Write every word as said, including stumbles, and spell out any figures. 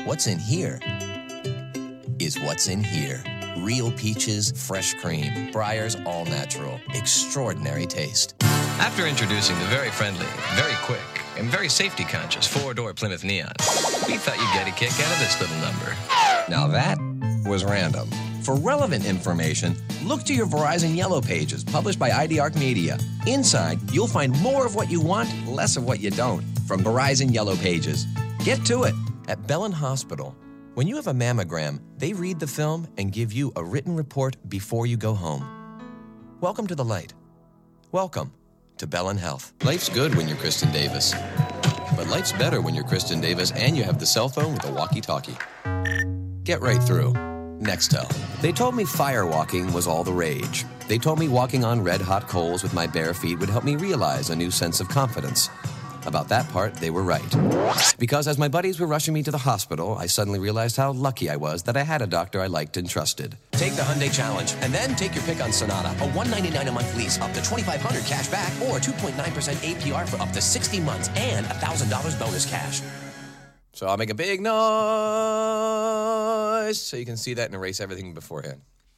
What's in here is what's in here. Real peaches, fresh cream, Breyer's all natural, extraordinary taste. After introducing the very friendly, very quick, and very safety-conscious four-door Plymouth Neon, we thought you'd get a kick out of this little number. Now that was random. For relevant information, look to your Verizon Yellow Pages, published by I D Arc Media. Inside, you'll find more of what you want, less of what you don't, from Verizon Yellow Pages. Get to it. At Bellin Hospital, when you have a mammogram, they read the film and give you a written report before you go home. Welcome to the light. Welcome to Bellin Health. Life's good when you're Kristen Davis. But life's better when you're Kristen Davis and you have the cell phone with a walkie-talkie. Get right through. Nextel. They told me firewalking was all the rage. They told me walking on red-hot coals with my bare feet would help me realize a new sense of confidence. About that part, they were right. Because as my buddies were rushing me to the hospital, I suddenly realized how lucky I was that I had a doctor I liked and trusted. Take the Hyundai Challenge, and then take your pick on Sonata. A one hundred ninety-nine dollars a month lease, up to twenty-five hundred dollars cash back, or two point nine percent A P R for up to sixty months, and one thousand dollars bonus cash. So I'll make a big noise so you can see that and erase everything beforehand.